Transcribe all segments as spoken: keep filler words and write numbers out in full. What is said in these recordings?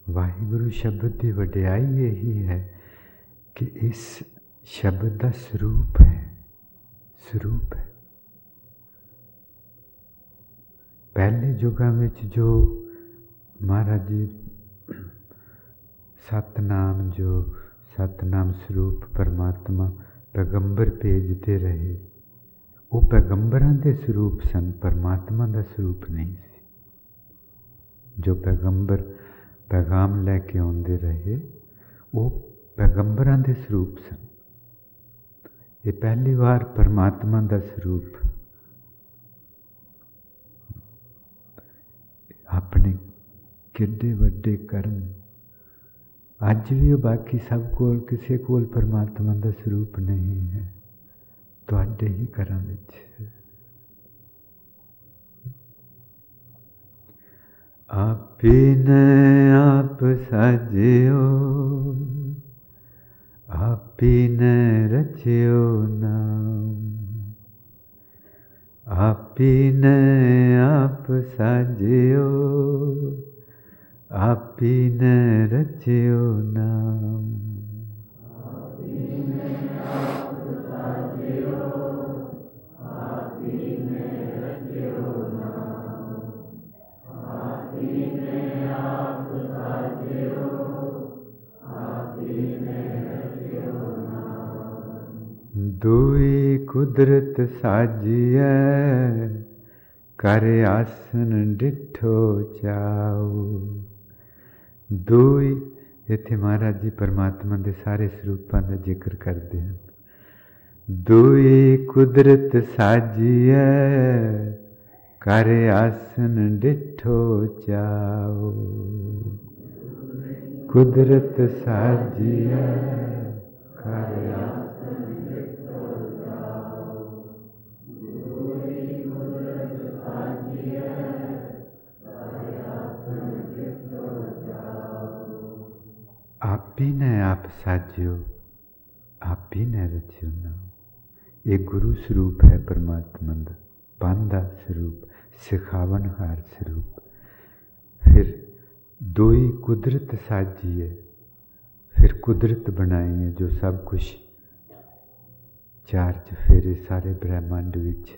ਵਾਹਿਗੁਰੂ ਸ਼ਬਦ ਦੀ ਵਡਿਆਈ ਇਹੀ ਹੈ ਕਿ ਇਸ ਸ਼ਬਦ ਦਾ ਸਰੂਪ ਹੈ, ਸਰੂਪ ਹੈ। ਪਹਿਲੇ ਯੁਗਾਂ ਵਿੱਚ ਜੋ ਮਹਾਰਾਜ ਜੀ ਸਤਨਾਮ, ਜੋ ਸਤਨਾਮ ਸਰੂਪ ਪਰਮਾਤਮਾ ਪੈਗੰਬਰ ਭੇਜਦੇ ਰਹੇ, ਉਹ ਪੈਗੰਬਰਾਂ ਦੇ ਸਰੂਪ ਸਨ, ਪਰਮਾਤਮਾ ਦਾ ਸਰੂਪ ਨਹੀਂ ਸੀ। ਜੋ ਪੈਗੰਬਰ ਪੈਗਾਮ ਲੈ ਕੇ ਆਉਂਦੇ ਰਹੇ, ਉਹ ਪੈਗੰਬਰਾਂ ਦੇ ਸਰੂਪ ਸਨ। ਇਹ ਪਹਿਲੀ ਵਾਰ ਪਰਮਾਤਮਾ ਦਾ ਸਰੂਪ ਆਪਣੇ ਕਿੱਡੇ ਵੱਡੇ ਕਰਮ। ਅੱਜ ਵੀ ਉਹ ਬਾਕੀ ਸਭ ਕੋਲ, ਕਿਸੇ ਕੋਲ ਪਰਮਾਤਮਾ ਦਾ ਸਰੂਪ ਨਹੀਂ ਹੈ, ਤੁਹਾਡੇ ਹੀ ਘਰਾਂ ਵਿੱਚ। ਆਪੀਨੇ ਆਪ ਸਾਜਿਓ, ਆਪੀਨੇ ਰਚਿਓ ਨਾਮ। ਆਪੀਨੇ ਆਪ ਸਾਜਿਓ, ਆਪੀਨੇ ਰਚਿਓ ਨਾਮ। ਆਪੀਨੇ ਆਪ ਸਾਜਿਓ, ਆਪੀਨੇ ਰਚਿਓ ਨਾਮ। ਆਪੀਨੇ ਆਪ ਸਾਜਿਓ, ਆਪੀਨੇ ਰਚਿਓ ਨਾਮ। ਦੁਈ ਕੁਦਰਤ ਸਾਜੀਐ, ਕਰ ਆਸਨ ਡਿਠੋ ਚਾਉ। ਦੁਈ, ਇੱਥੇ ਮਹਾਰਾਜ ਜੀ ਪਰਮਾਤਮਾ ਦੇ ਸਾਰੇ ਸਰੂਪਾਂ ਦਾ ਜ਼ਿਕਰ ਕਰਦੇ ਹਨ। ਦੁਈ ਕੁਦਰਤ ਸਾਜੀਐ, ਕਰ ਆਸਨ ਡਿਠੋ ਚਾਉ। ਕੁਦਰਤ ਸਾਜੀਐ, ਕਰ ਆਸਨ ਡਿਠੋ ਚਾਉ। ਦੁਈ ਕੁਦਰਤ ਸਾਜੀਐ, ਕਰ ਆਸਨ ਡਿਠੋ ਚਾਉ। ਆਪੀ ਨੇ ਆਪ ਸਾਜਿਓ, ਆਪੀ ਨੇ ਰਚਿਓ ਨਾਮ। ਇਹ ਗੁਰੂ ਸਰੂਪ ਹੈ ਪਰਮਾਤਮਾ ਦਾ, ਪਾਂਧਾ ਸਰੂਪ, ਸਿਖਾਵਨਹਾਰ ਸਰੂਪ। ਫਿਰ ਦੋਈ ਕੁਦਰਤ ਸਾਜੀ ਹੈ, ਫਿਰ ਕੁਦਰਤ ਬਣਾਈ ਹੈ ਜੋ ਸਭ ਕੁਛ ਚਾਰ ਚਫੇਰੇ ਸਾਰੇ ਬ੍ਰਹਿਮੰਡ ਵਿੱਚ।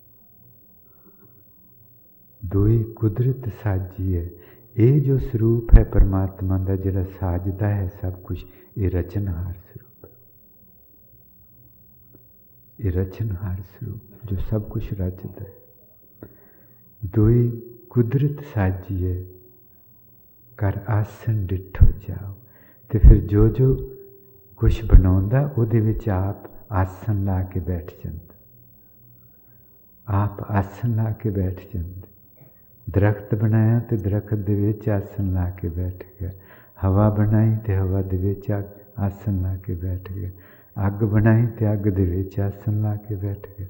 ਦੋਈ ਕੁਦਰਤ ਸਾਜੀ ਹੈ। ਇਹ ਜੋ ਸਰੂਪ ਹੈ ਪਰਮਾਤਮਾ ਦਾ, ਜਿਹੜਾ ਸਾਜਦਾ ਹੈ ਸਭ ਕੁਛ, ਇਹ ਰਚਨਹਾਰ ਸਰੂਪ ਹੈ। ਇਹ ਰਚਨਹਾਰ ਸਰੂਪ ਜੋ ਸਭ ਕੁਛ ਰਚਦਾ ਹੈ। ਦੋਈ ਕੁਦਰਤ ਸਾਜੀ ਹੈ, ਕਰ ਆਸਨ ਡਿਠੋ ਜਾਓ। ਤੇ ਫਿਰ ਜੋ ਜੋ ਕੁਛ ਬਣਾਉਂਦਾ ਉਹਦੇ ਵਿੱਚ ਆਪ ਆਸਨ ਲਾ ਕੇ ਬੈਠ ਜਾਂਦਾ, ਆਪ ਆਸਨ ਲਾ ਕੇ ਬੈਠ ਜਾਂਦਾ। ਦਰਖਤ ਬਣਾਇਆ ਤੇ ਦਰਖਤ ਦੇ ਵਿੱਚ ਆਸਨ ਲਾ ਕੇ ਬੈਠ ਗਿਆ। ਹਵਾ ਬਣਾਈ ਤੇ ਹਵਾ ਦੇ ਵਿੱਚ ਆਸਨ ਲਾ ਕੇ ਬੈਠ ਗਿਆ। ਅੱਗ ਬਣਾਈ ਤੇ ਅੱਗ ਦੇ ਵਿੱਚ ਆਸਨ ਲਾ ਕੇ ਬੈਠ ਗਿਆ।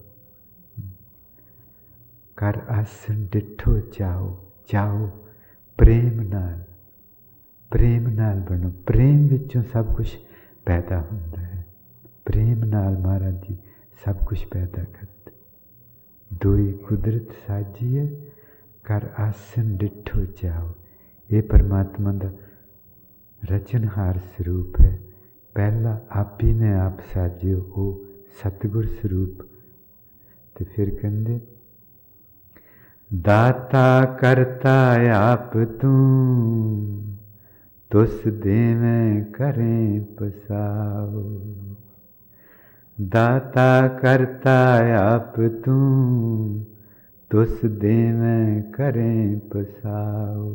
ਕਰ ਆਸਨ ਡਿਠੋ ਚਾਓ, ਚਾਓ ਪ੍ਰੇਮ ਨਾਲ, ਪ੍ਰੇਮ ਨਾਲ ਬਣੋ। ਪ੍ਰੇਮ ਵਿੱਚੋਂ ਸਭ ਕੁਛ ਪੈਦਾ ਹੁੰਦਾ ਹੈ। ਪ੍ਰੇਮ ਨਾਲ ਮਹਾਰਾਜ ਜੀ ਸਭ ਕੁਛ ਪੈਦਾ ਕਰਦੇ। ਦੋਈ ਕੁਦਰਤ ਸਾਜੀ ਹੈ, ਕਰ ਆਸਨ ਡਿਠੋ ਜਾਓ। ਇਹ ਪਰਮਾਤਮਾ ਦਾ ਰਚਨਹਾਰ ਸਰੂਪ ਹੈ। ਪਹਿਲਾ ਆਪੀ ਨੇ ਆਪ ਸਾਜਿਓ, ਉਹ ਸਤਿਗੁਰ ਸਰੂਪ। ਤੇ ਫਿਰ ਕਹਿੰਦੇ ਦਾਤਾ ਕਰਤਾ ਆਪ ਤੂੰ, ਤੁਸ ਦੇਵੇਂ ਕਰੇ ਪਸਾਓ। ਦਾਤਾ ਕਰਤਾ ਆਪ ਤੂੰ, ਤੁਸ ਦੇਵੇਂ ਕਰੇ ਪਸਾਓ।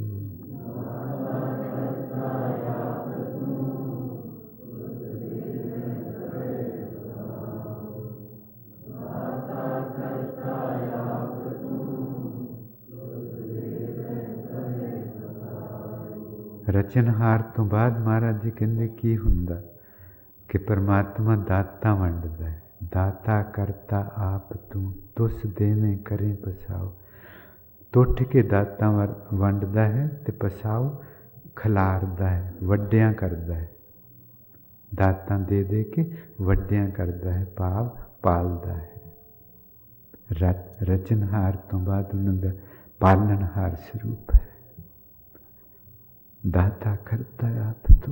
ਰਚਨਹਾਰ ਤੋਂ ਬਾਅਦ ਮਹਾਰਾਜ ਜੀ ਕਹਿੰਦੇ ਕੀ ਹੁੰਦਾ ਕਿ ਪਰਮਾਤਮਾ ਦਾਤਾਂ ਵੰਡਦਾ ਹੈ। ਦਾਤਾ ਕਰਤਾ ਆਪ ਤੂੰ, ਤੁਸ ਦੇਵੇਂ ਕਰੇ ਪਸਾਓ। ਟੁੱਟ ਕੇ ਦਾਤਾਂ ਵੰਡਦਾ ਹੈ ਤੇ ਪਸਾਓ ਖਿਲਾਰਦਾ ਹੈ, ਵੱਡਿਆਂ ਕਰਦਾ ਹੈ। ਦਾਤਾਂ ਦੇ ਦੇ ਕੇ ਵੱਡਿਆਂ ਕਰਦਾ ਹੈ, ਭਾਵ ਪਾਲਦਾ ਹੈ। ਰਚ ਰਚਨਹਾਰ ਤੋਂ ਬਾਅਦ ਉਹਨਾਂ ਦਾ ਪਾਲਣਹਾਰ ਸਰੂਪ ਹੈ। दाता करता आप तू,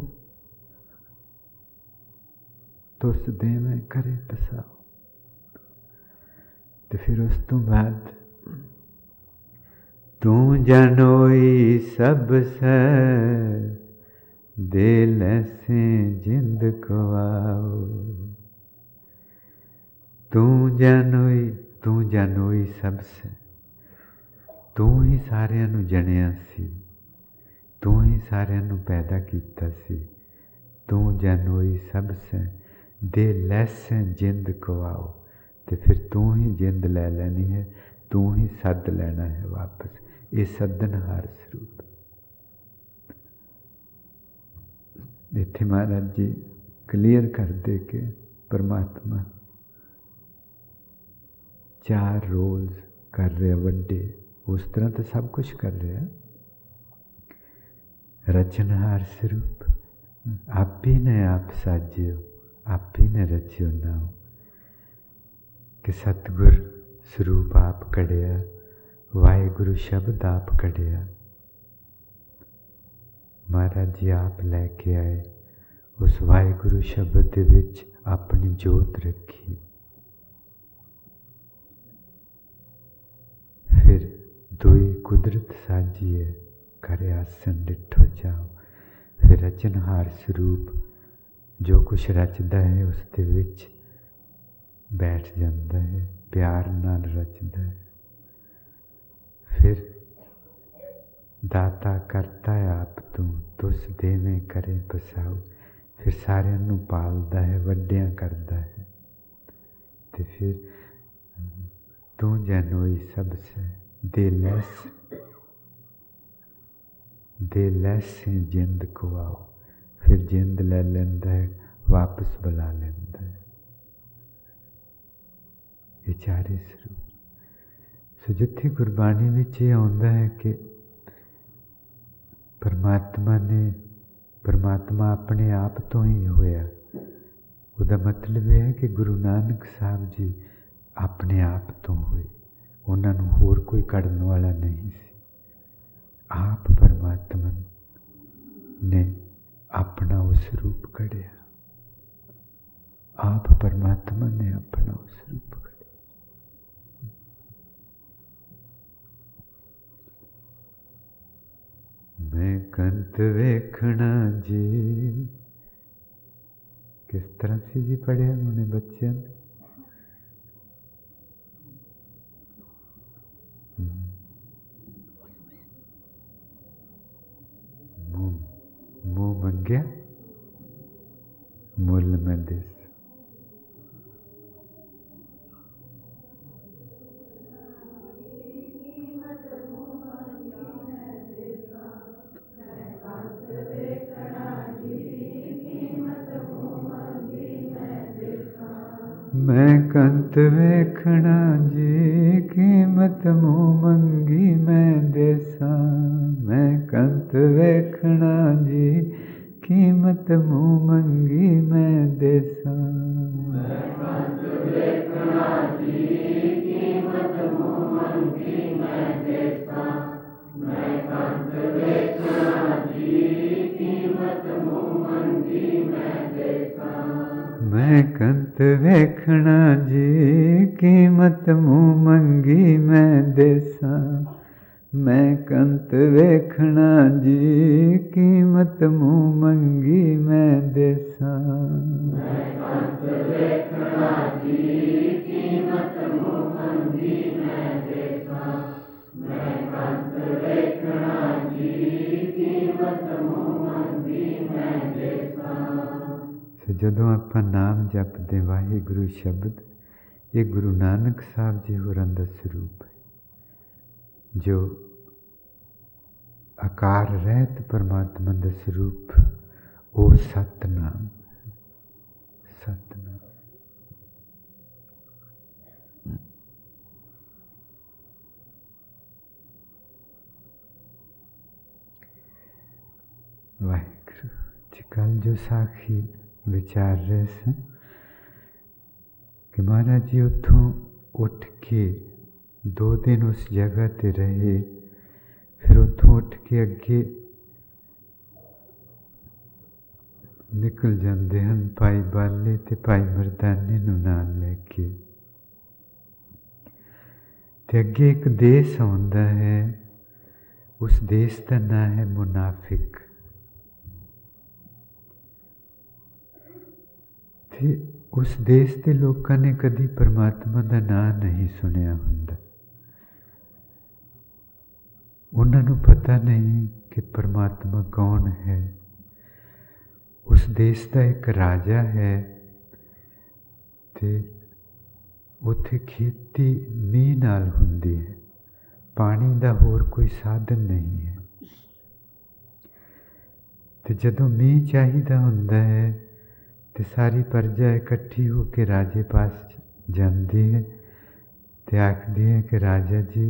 तुस दे में करे पसाओ। तो फिर उस तो बाद तू जनोई सब से दे लैसे जिंद को आओ। तू जनोई, तू जनोई सब से, तू ही सारिਆਂ ਨੂੰ ਜਣਿਆ ਸੀ, तू ही सारिਆਂ ਨੂੰ पैदा ਕੀਤਾ ਸੀ। तू जनोई सब से दे लैसे जिंद को आओ। तो फिर तू ही जिंद लै लैनी है, तू ही सद लेना है वापस। ये सदनहार स्वरूप। इत्थे महाराज जी क्लीयर कर दे के परमात्मा चार रोल्स कर रहे वड्डे, उस तरह तो सब कुछ कर रहे। रचनहार स्वरूप, आप ही ने आप साजियो, आप ही ने रचियो नाओ। कि सतगुर स्वरूप आप कढ़िया, वाहिगुरु शब्द आप कढ़िया। महाराज जी आप लैके आए, उस वाहिगुरु शब्द दे विच अपनी जोत रखी। फिर दुई कुदरत साजिए, करे आसन डिठो जाओ। फिर रचनहार स्वरूप जो कुछ रचदा है उस दे विच बैठ जाता है, प्यार नाल रचदा है। फिर दाता करता है आप तू, तुस देवे करे बसाओ। फिर सारिਆਂ ਨੂੰ पालदा है, वड्डियां करदा है। तो फिर तू जनोई सब से दे लैस, दे लैसे जिंद को आओ। फिर जिंद ले लेंदा है, वापस बुला लेंदा है। ये चारे स्वरूप। सो जिथे गुरबाणी विच ये आउंदा है कि परमात्मा ने, परमात्मा अपने आप तो ही होया, उहदा मतलब यह है कि गुरु नानक साहब जी अपने आप तो होए, उन्हां नूं होर कोई कढ़न वाला नहीं सी। आप परमात्मा ने अपना उस रूप कढ़िया, आप परमात्मा ने अपना उस रूप कढ़िया। मैं कंत वेखना जी, किस तरह से जी पढ़े उन्हें बच्चे ने? मुंह मंग्या मुल में देस। मैं कंत वेखना जी, कीमत मुँह मंगी मैं देसा। मैं कंत वेखना जी, कीमत मुँह मंगी मैं देसा। मैं कंत वेखना जी, कीमत मुँह मंगी मैं देसा। मैं कंत वेखना जी, कीमत मुँह मंगी मैं देसा। मैं कंत वेखना जी, कीमत मुँह मंगी मैं देसा। मैं कंत वेखना जी, कीमत मुँह मंगी मैं देसा। मैं कंत वेखना जी, कीमत मुँह मंगी मैं देसा। मैं कंत वेखना जी, कीमत मुँह मंगी मैं देसा। जदों आपां नाम जपदे वाहिगुरु शब्द, ये गुरु नानक साहब जी होरां दा स्वरूप है। जो आकार रहत परमात्मा दा स्वरूप, वो सतनाम, सतनाम। वाहिगुरु जी कल जो साखी विचार रहे से कि महाराज जी उठों उठ के दो दिन उस जगह ते रहे, फिर उठों उठ के अगे निकल जाते हैं भाई बाले ते भाई मर्दाने नूं नाल लैके। ते अगे एक देश आउंदा है, उस देश का नाम है मुनाफिक। ते उस देश के लोगों ने कभी परमात्मा का नाम नहीं सुनिया हुंदा। उन्होंने पता नहीं कि परमात्मा कौन है। उस देश का एक राजा है ते उत्थे खेती मीह नाल हुंदी है, पानी का होर कोई साधन नहीं है। ते जदों मीह चाहिदा हुंदा है ते सारी प्रजा इकट्ठी होकर राजे पास जाती है ते आखदी है कि राजा जी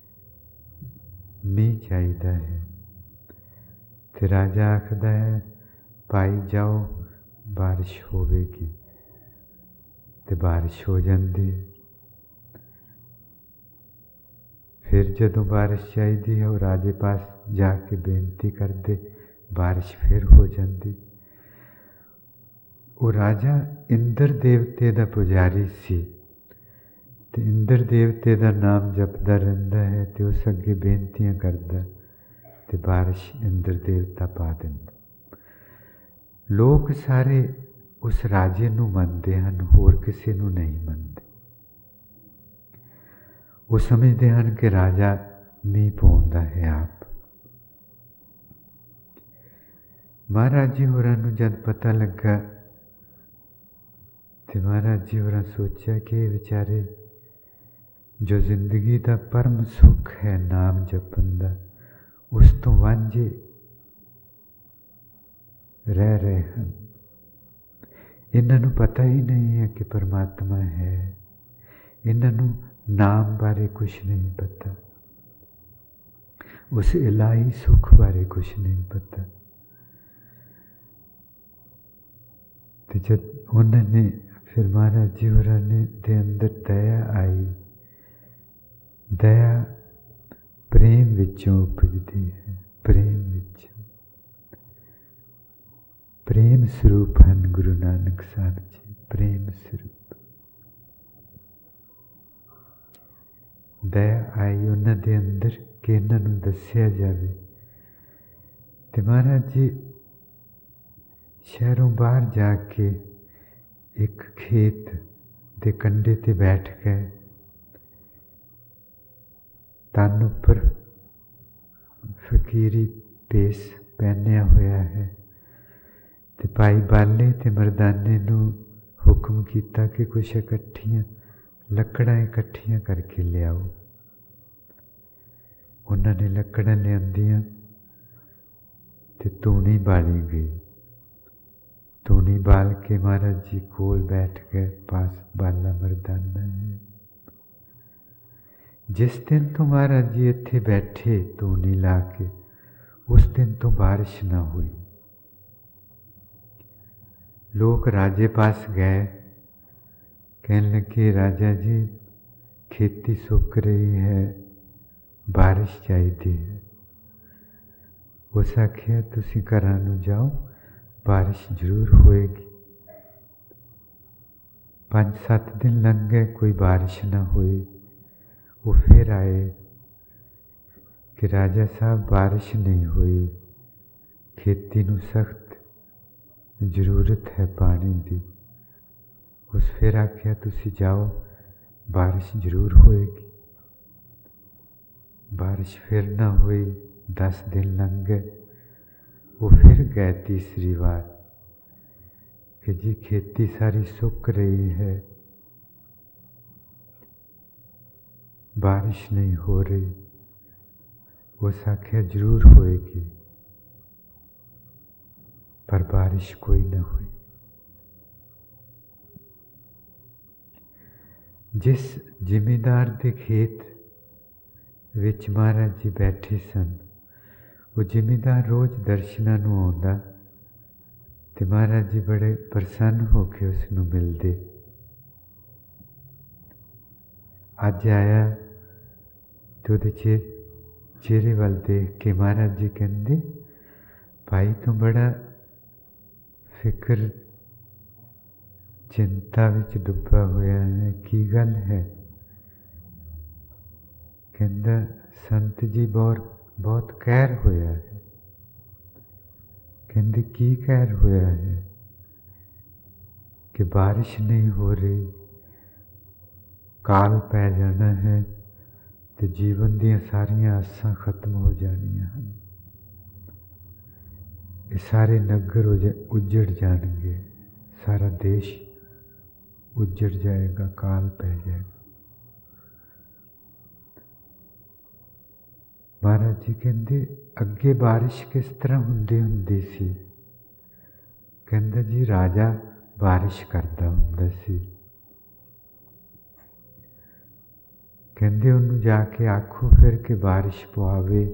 मीह चाहिदा है। ते राजा आखदा है भाई जाओ बारिश होवेगी, ते बारिश हो जाती है। फिर जदों बारिश चाहिदी है वो राजे पास जाके बेनती करते, बारिश फिर हो जाती। वो राजा इंद्र देवते का पुजारी सी, ते इंद्र देवते का नाम जपदा रहिंदा है ते उस अगे बेनतियां करदा ते बारिश इंद्र देवता पा दिंदा। लोग सारे उस राजे नूं मनदे हन, होर किसी नूं नहीं मनदे। वो समझते हैं कि राजा मीह पाउंदा है आप। महाराज जी होरां नूं जद पता लगा तो महाराज जी होरां सोचा कि ये बेचारे जो जिंदगी का परम सुख है नाम जपन का, उस तो वांझे रह रहे हैं। इन्हों पता ही नहीं है कि परमात्मा है, इन्हों नाम बारे कुछ नहीं पता, उस इलाही सुख बारे कुछ नहीं पता। तो जब उन्होंने फिर महाराज जी होरां ने दे अंदर दया आई। दया प्रेम विचों उपजती है, प्रेम विचों। प्रेम स्वरूप हैं गुरु नानक साहब जी, प्रेम स्वरूप। दया आई उन्होंने दे अंदर कि इन्हों दसिया जाए। तो महाराज जी शहरों बाहर जाके एक खेत के कंढे ते बैठ गए। तन उपर फकीरी भेस पहनिया होया है। ते भाई बाले ते मरदाने नूं हुक्म किया कि कुछ इकट्ठियां लकड़ां इकट्ठियां करके लियाओ। उन्होंने लकड़ां लियांदियां ते धूनी बाली गई। धूनी बाल के महाराज जी कोल बैठ गए, पास बाला मरदाना है। जिस दिन तो महाराज जी इत्थे बैठे धूनी ला के, उस दिन तो बारिश ना हुई। लोग राजे पास गए, कहने लगे राजा जी खेती सुक रही है, बारिश चाहिए है। उस आखिया तुसी घरां नूं जाओ, बारिश जरूर होएगी। पांच सत्त दिन लंघ गए, कोई बारिश ना हुई। वो फिर आए कि राजा साहब बारिश नहीं हुई, खेती नूं सख्त जरूरत है पानी की। उस फिर आख्या तुसी जाओ, बारिश जरूर होएगी। बारिश फिर ना हुई, दस दिन लंघ गए। वो फिर गए तीसरी बार कि जी खेती सारी सूख रही है, बारिश नहीं हो रही। उस आख्या जरूर होएगी, पर बारिश कोई ना हुई। जिस जिमीदार के खेत विच महाराज जी बैठे सन, वो जिमीदार रोज दर्शनां नूं आउंदा ते महाराज जी बड़े प्रसन्न होके उसनूं मिलदे। अज आया तो उहदे चे चेहरे वाल देख के महाराज जी कहंदे, भाई तू बड़ा ਫਿਕਰ ਚਿੰਤਾ ਵਿੱਚ ਡੁੱਬਾ ਹੋਇਆ ਹੈ, ਕੀ ਗੱਲ ਹੈ? ਕਹਿੰਦਾ ਸੰਤ ਜੀ ਬਹੁਤ ਬਹੁਤ ਕਹਿਰ ਹੋਇਆ ਹੈ। ਕਹਿੰਦੇ ਕੀ ਕਹਿਰ ਹੋਇਆ ਹੈ? ਕਿ ਬਾਰਿਸ਼ ਨਹੀਂ ਹੋ ਰਹੀ, ਕਾਲ ਪੈ ਜਾਣਾ ਹੈ ਤੇ ਜੀਵਨ ਦੀਆਂ ਸਾਰੀਆਂ ਆਸਾਂ ਖਤਮ ਹੋ ਜਾਣੀਆਂ ਹਨ। ਇਹ ਸਾਰੇ ਨਗਰ ਉਜੜ ਜਾਣਗੇ, ਸਾਰਾ ਦੇਸ਼ ਉਜੜ ਜਾਏਗਾ, ਕਾਲ ਪੈ ਜਾਏਗਾ। ਮਹਾਰਾਜ ਜੀ ਕਹਿੰਦੇ ਅੱਗੇ ਬਾਰਿਸ਼ ਕਿਸ ਤਰ੍ਹਾਂ ਹੁੰਦੀ ਹੁੰਦੀ ਸੀ? ਕਹਿੰਦਾ ਜੀ ਰਾਜਾ ਬਾਰਿਸ਼ ਕਰਦਾ ਹੁੰਦਾ ਸੀ। ਕਹਿੰਦੇ ਉਹਨੂੰ ਜਾ ਕੇ ਆਖੋ ਫਿਰ ਕਿ ਬਾਰਿਸ਼ ਪਵਾਵੇ।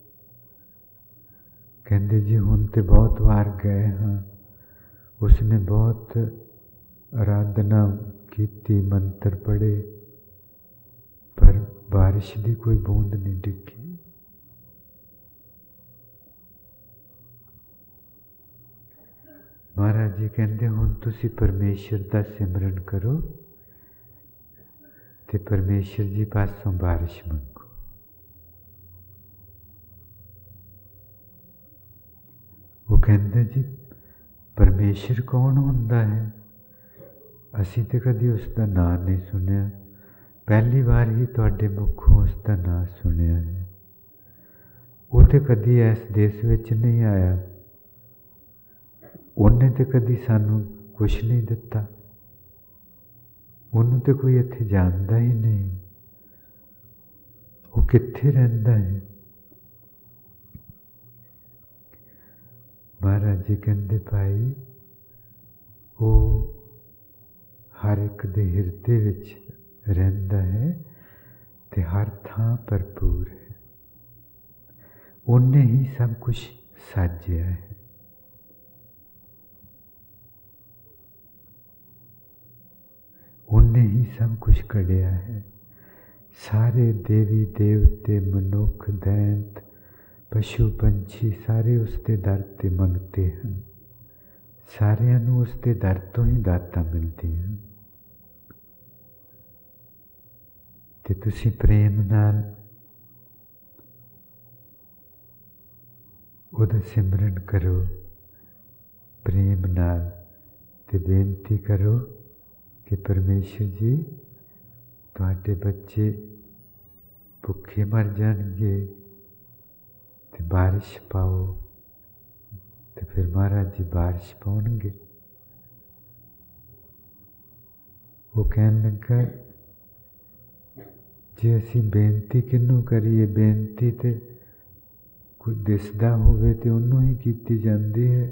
ਕਹਿੰਦੇ ਜੀ ਹੁਣ ਤੇ ਬਹੁਤ ਵਾਰ ਗਏ ਹਾਂ, ਉਸਨੇ ਬਹੁਤ ਆਰਾਧਨਾ ਕੀਤੀ, ਮੰਤਰ ਪੜ੍ਹੇ, ਪਰ ਬਾਰਿਸ਼ ਦੀ ਕੋਈ ਬੂੰਦ ਨਹੀਂ ਡਿੱਗੀ। ਮਹਾਰਾਜ ਜੀ ਕਹਿੰਦੇ ਹੁਣ ਤੁਸੀਂ ਪਰਮੇਸ਼ਰ ਦਾ ਸਿਮਰਨ ਕਰੋ ਤੇ ਪਰਮੇਸ਼ਰ ਜੀ ਪਾਸੋਂ ਬਾਰਿਸ਼ ਮੰਗੋ। ਉਹ ਕਹਿੰਦੇ ਜੀ ਪਰਮੇਸ਼ਰ ਕੌਣ ਹੁੰਦਾ ਹੈ? ਅਸੀਂ ਤੇ ਕਦੀ ਉਸ ਦਾ ਨਾਂ ਨਹੀਂ ਸੁਣਿਆ, ਪਹਿਲੀ ਵਾਰ ਹੀ ਤੁਹਾਡੇ ਮੁਖੋਂ ਉਸ ਦਾ ਨਾਂ ਸੁਣਿਆ ਹੈ। ਉਹ ਤੇ ਕਦੀ ਇਸ ਦੇਸ਼ ਵਿੱਚ ਨਹੀਂ ਆਇਆ, ਉਹਨੇ ਤੇ ਕਦੀ ਸਾਨੂੰ ਕੁਛ ਨਹੀਂ ਦਿੱਤਾ, ਉਹਨੂੰ ਤੇ ਕੋਈ ਇੱਥੇ ਜਾਣਦਾ ਹੀ ਨਹੀਂ। ਉਹ ਕਿੱਥੇ ਰਹਿੰਦਾ ਹੈ? ਮਹਾਰਾਜ ਜੀ ਕਹਿੰਦੇ ਭਾਈ ਉਹ ਹਰ ਇੱਕ ਦੇ ਹਿਰਦੇ ਵਿੱਚ ਰਹਿੰਦਾ ਹੈ ਤੇ ਹਰ ਥਾਂ ਭਰਪੂਰ ਹੈ। ਉਹਨੇ ਹੀ ਸਭ ਕੁਛ ਸਾਜਿਆ ਹੈ। ਉਹਨੇ ਹੀ ਸਭ ਕੁਛ ਕੱਢਿਆ ਹੈ। ਸਾਰੇ ਦੇਵੀ ਦੇਵਤੇ, ਮਨੁੱਖ, ਦੈਂਤ, ਪਸ਼ੂ ਪੰਛੀ ਸਾਰੇ ਉਸ ਦੇ ਦਰ ਤੇ ਮੰਗਤੇ ਹਨ। ਸਾਰਿਆਂ ਨੂੰ ਉਸ ਦੇ ਦਰ ਤੋਂ ਹੀ ਦਾਤਾਂ ਮਿਲਦੀਆਂ। ਤੇ ਤੁਸੀਂ ਪ੍ਰੇਮ ਨਾਲ ਉਹਦਾ ਸਿਮਰਨ ਕਰੋ, ਪ੍ਰੇਮ ਨਾਲ, ਤੇ ਬੇਨਤੀ ਕਰੋ ਕਿ ਪਰਮੇਸ਼ਰ ਜੀ ਤੁਹਾਡੇ ਬੱਚੇ ਭੁੱਖੇ ਮਰ ਜਾਣਗੇ ਤੇ ਬਾਰਿਸ਼ ਪਾਓ। ਤੇ ਫਿਰ ਮਹਾਰਾਜ ਜੀ ਬਾਰਿਸ਼ ਪਾਉਣਗੇ। ਉਹ ਕਹਿਣ ਲੱਗਾ ਜੇ ਅਸੀਂ ਬੇਨਤੀ ਕਿਹਨੂੰ ਕਰੀਏ? ਬੇਨਤੀ ਤੇ ਕੋਈ ਦਿਸਦਾ ਹੋਵੇ ਤੇ ਉਹਨੂੰ ਹੀ ਕੀਤੀ ਜਾਂਦੀ ਹੈ,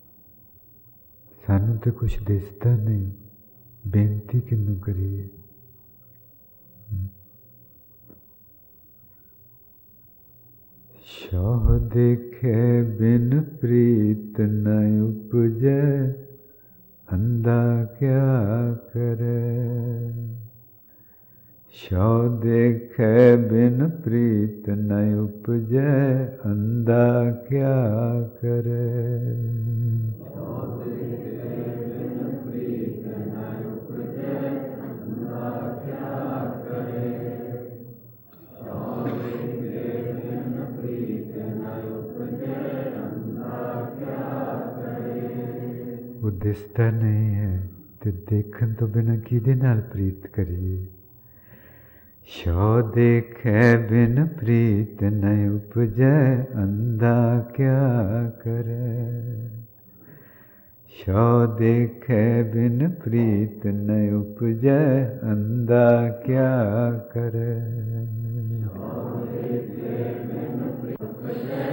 ਸਾਨੂੰ ਤੇ ਕੁਛ ਦਿਸਦਾ ਨਹੀਂ, ਬੇਨਤੀ ਕਿਹਨੂੰ ਕਰੀਏ? ਸ਼ੌਹ ਦੇਖੇ ਬਿਨ ਪ੍ਰੀਤ ਨ ਉਪਜੈ, ਅੰਧਾ ਕਿਆ ਕਰੇ। ਸ਼ੌਹ ਦੇਖੇ ਬਿਨ ਪ੍ਰੀਤ ਨ ਉਪਜੈ, ਅੰਧਾ ਕਿਆ ਕਰੇ। ਉਹ ਦਿਸਦਾ ਨਹੀਂ ਹੈ ਤੇ ਦੇਖਣ ਤੋਂ ਬਿਨਾਂ ਕਿਹਦੇ ਨਾਲ ਪ੍ਰੀਤ ਕਰੀਏ? ਸ਼ੌ ਦੇਖੈ ਬਿਨ ਪ੍ਰੀਤ ਨ ਉਪਜੈ, ਅੰਧਾ ਕਿਆ ਕਰੇ। ਸ਼ੌ ਦੇਖੈ ਬਿਨ ਪ੍ਰੀਤ ਨ ਉਪਜੈ, ਅੰਧਾ ਕਿਆ ਕਰੇ।